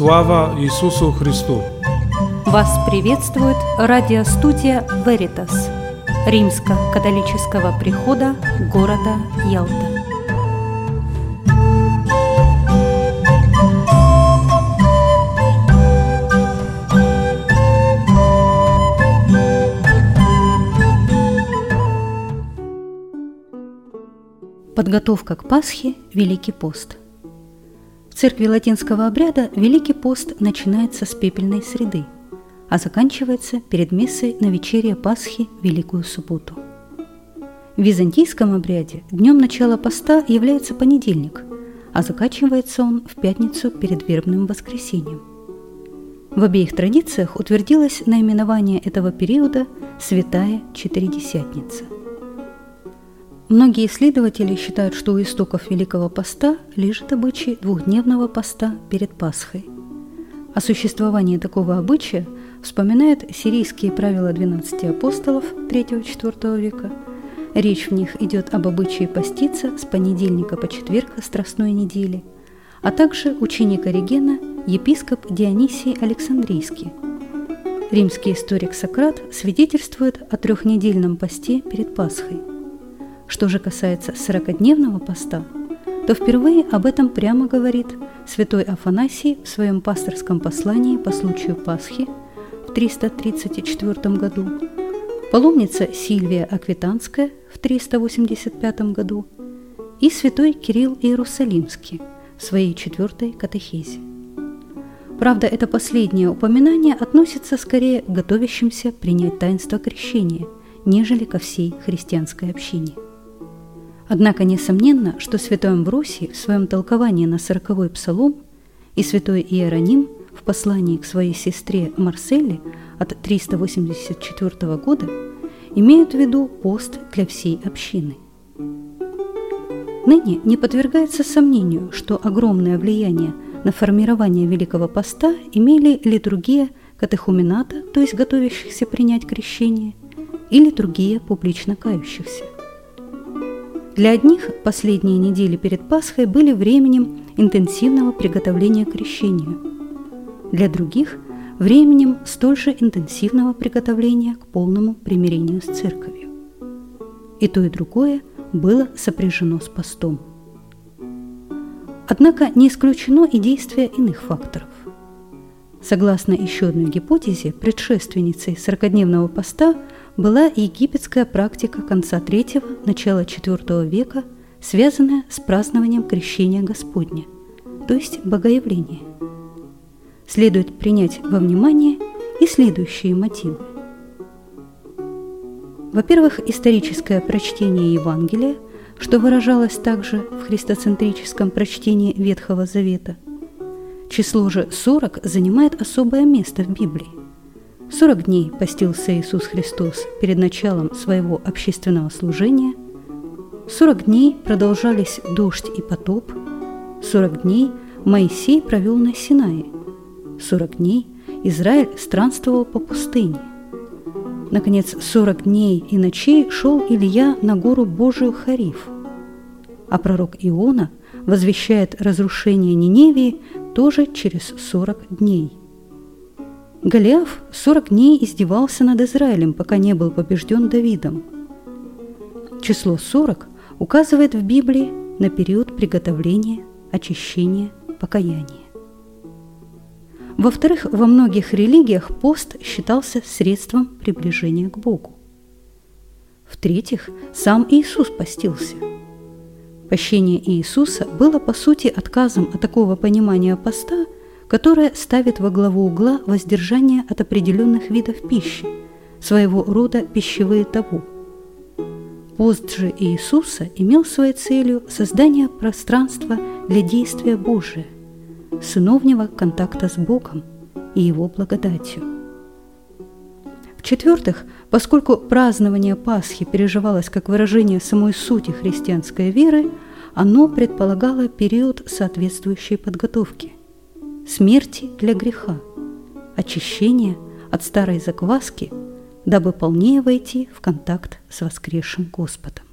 Слава Иисусу Христу! Вас приветствует радиостудия Veritas Римско-католического прихода города Ялта. Подготовка к Пасхе – Великий пост. В церкви латинского обряда Великий пост начинается с пепельной среды, а заканчивается перед мессой на вечерие Пасхи в Великую субботу. В византийском обряде днем начала поста является понедельник, а заканчивается он в пятницу перед вербным воскресеньем. В обеих традициях утвердилось наименование этого периода «Святая Четыредесятница». Многие исследователи считают, что у истоков Великого поста лежит обычай двухдневного поста перед Пасхой. О существовании такого обычая вспоминают сирийские правила 12 апостолов III-IV века. Речь в них идет об обычае поститься с понедельника по четверг Страстной недели, а также ученик Оригена, епископ Дионисий Александрийский. Римский историк Сократ свидетельствует о трехнедельном посте перед Пасхой. Что же касается 40-дневного поста, то впервые об этом прямо говорит святой Афанасий в своем пасторском послании по случаю Пасхи в 334 году, паломница Сильвия Аквитанская в 385 году и святой Кирилл Иерусалимский в своей 4-й катехезе. Правда, это последнее упоминание относится скорее к готовящимся принять таинство крещения, нежели ко всей христианской общине. Однако несомненно, что святой Амвросий в своем толковании на 40-й псалом и святой Иероним в послании к своей сестре Марселле от 384 года имеют в виду пост для всей общины. Ныне не подвергается сомнению, что огромное влияние на формирование Великого поста имели литургия катехумената, то есть готовящихся принять крещение, и литургия публично кающихся. Для одних последние недели перед Пасхой были временем интенсивного приготовления к крещению, для других – временем столь же интенсивного приготовления к полному примирению с Церковью. И то, и другое было сопряжено с постом. Однако не исключено и действие иных факторов. Согласно еще одной гипотезе, предшественницей 40-дневного поста была египетская практика конца III – начала IV века, связанная с празднованием крещения Господня, то есть богоявления. Следует принять во внимание и следующие мотивы. Во-первых, историческое прочтение Евангелия, что выражалось также в христоцентрическом прочтении Ветхого Завета. Число же 40 занимает особое место в Библии. 40 дней постился Иисус Христос перед началом своего общественного служения, 40 дней продолжались дождь и потоп, 40 дней Моисей провел на Синае, 40 дней Израиль странствовал по пустыне. Наконец, 40 дней и ночей шел Илья на гору Божию Хариф, а пророк Иона возвещает разрушение Ниневии тоже через 40 дней. Голиаф 40 дней издевался над Израилем, пока не был побежден Давидом. Число 40 указывает в Библии на период приготовления, очищения, покаяния. Во-вторых, во многих религиях пост считался средством приближения к Богу. В-третьих, сам Иисус постился. Пощение Иисуса было по сути отказом от такого понимания поста, которое ставит во главу угла воздержание от определенных видов пищи, своего рода пищевые табу. Пост же Иисуса имел своей целью создание пространства для действия Божия, сыновнего контакта с Богом и Его благодатью. В-четвертых, поскольку празднование Пасхи переживалось как выражение самой сути христианской веры, оно предполагало период соответствующей подготовки, смерти для греха, очищения от старой закваски, дабы полнее войти в контакт с воскресшим Господом.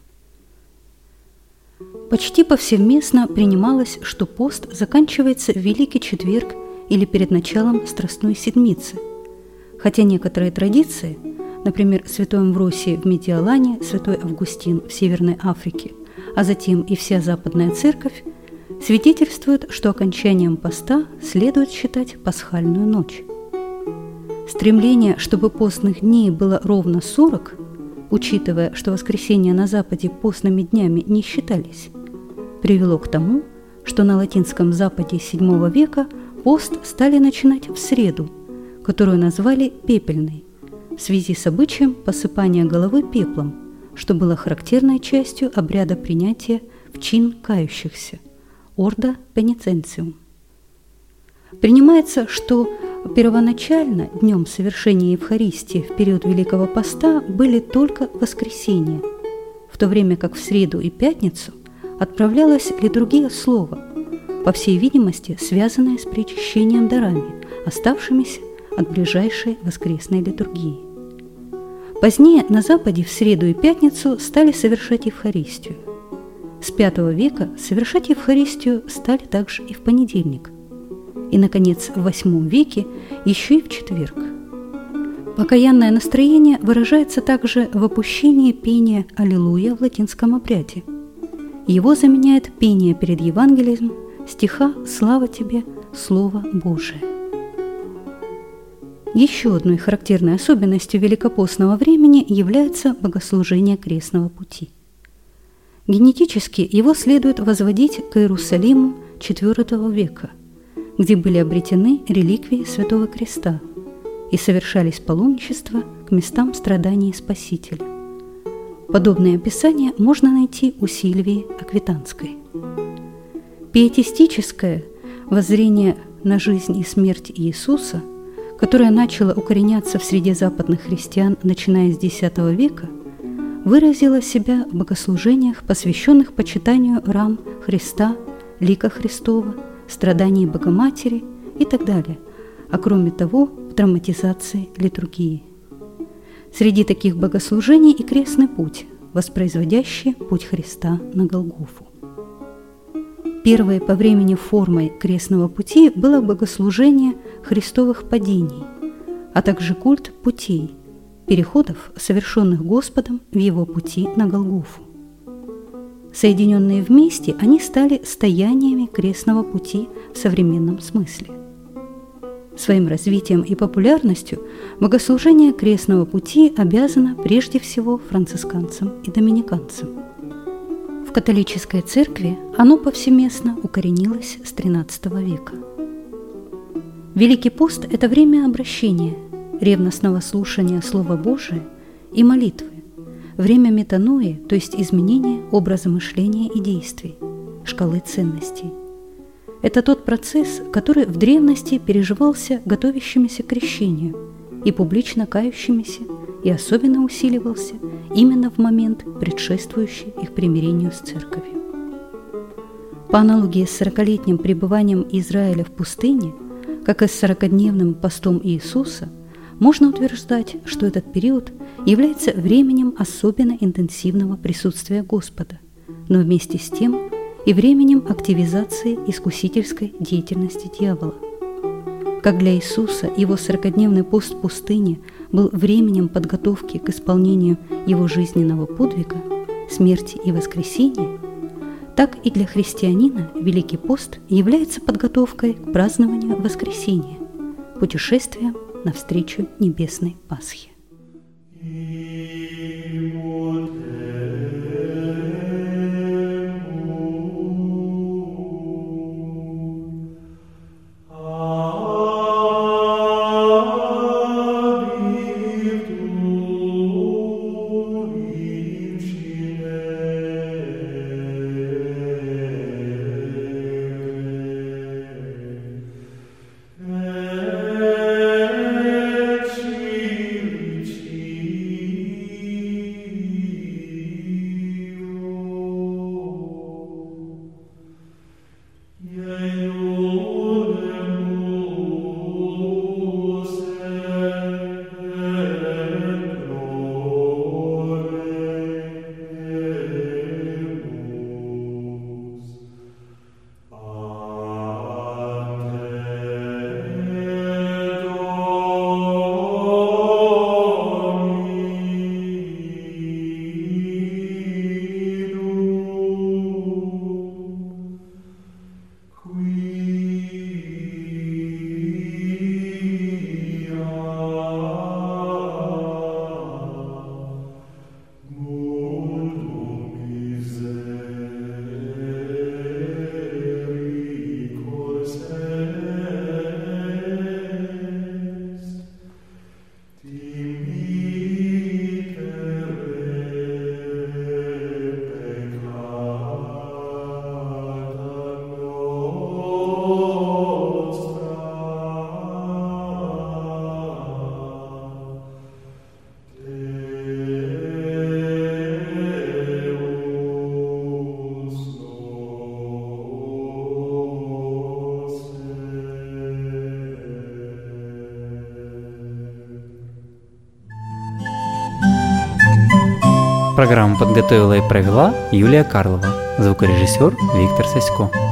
Почти повсеместно принималось, что пост заканчивается в Великий Четверг или перед началом Страстной Седмицы, хотя некоторые традиции, например, святой Амвросий в Медиалане, святой Августин в Северной Африке, а затем и вся Западная Церковь, свидетельствуют, что окончанием поста следует считать пасхальную ночь. Стремление, чтобы постных дней было ровно 40, учитывая, что воскресенья на Западе постными днями не считались, привело к тому, что на латинском Западе VII века пост стали начинать в среду, которую назвали пепельной, в связи с обычаем посыпания головы пеплом, что было характерной частью обряда принятия в чин кающихся – ордо пениценциум. Принимается, что первоначально днем совершения Евхаристии в период Великого Поста были только воскресенья, в то время как в среду и пятницу отправлялась литургия слова, по всей видимости, связанная с причащением дарами, оставшимися от ближайшей воскресной литургии. Позднее на Западе в среду и пятницу стали совершать Евхаристию. С V века совершать Евхаристию стали также и в понедельник. И, наконец, в VIII веке еще и в четверг. Покаянное настроение выражается также в опущении пения «Аллилуйя» в латинском обряде. Его заменяет пение перед Евангелием стиха «Слава тебе, Слово Божие». Еще одной характерной особенностью великопостного времени является богослужение крестного пути. Генетически его следует возводить к Иерусалиму IV века, где были обретены реликвии Святого Креста и совершались паломничества к местам страданий Спасителя. Подобное описание можно найти у Сильвии Аквитанской. Пиетистическое воззрение на жизнь и смерть Иисуса, которое начало укореняться в среде западных христиан, начиная с X века, выразило себя в богослужениях, посвященных почитанию рам Христа, лика Христова, страданий Богоматери и так далее, а кроме того в драматизации литургии. Среди таких богослужений и крестный путь, воспроизводящий путь Христа на Голгофу. Первой по времени формой крестного пути было богослужение Христовых падений, а также культ путей, переходов, совершенных Господом в Его пути на Голгофу. Соединенные вместе, они стали стояниями крестного пути в современном смысле. Своим развитием и популярностью богослужение крестного пути обязано прежде всего францисканцам и доминиканцам. В католической церкви оно повсеместно укоренилось с XIII века. Великий пост – это время обращения, ревностного слушания Слова Божия и молитвы, время метанои, то есть изменения образа мышления и действий, шкалы ценностей. Это тот процесс, который в древности переживался готовящимися к крещению и публично кающимися, и особенно усиливался именно в момент, предшествующий их примирению с церковью. По аналогии с 40-летним пребыванием Израиля в пустыне, как и с 40-дневным постом Иисуса, можно утверждать, что этот период является временем особенно интенсивного присутствия Господа, но вместе с тем и временем активизации искусительской деятельности дьявола. Как для Иисуса его 40-дневный пост в пустыне был временем подготовки к исполнению его жизненного подвига, смерти и воскресения, так и для христианина Великий пост является подготовкой к празднованию воскресения, путешествием навстречу небесной Пасхе. Программу подготовила и провела Юлия Карлова, звукорежиссер Виктор Сасько.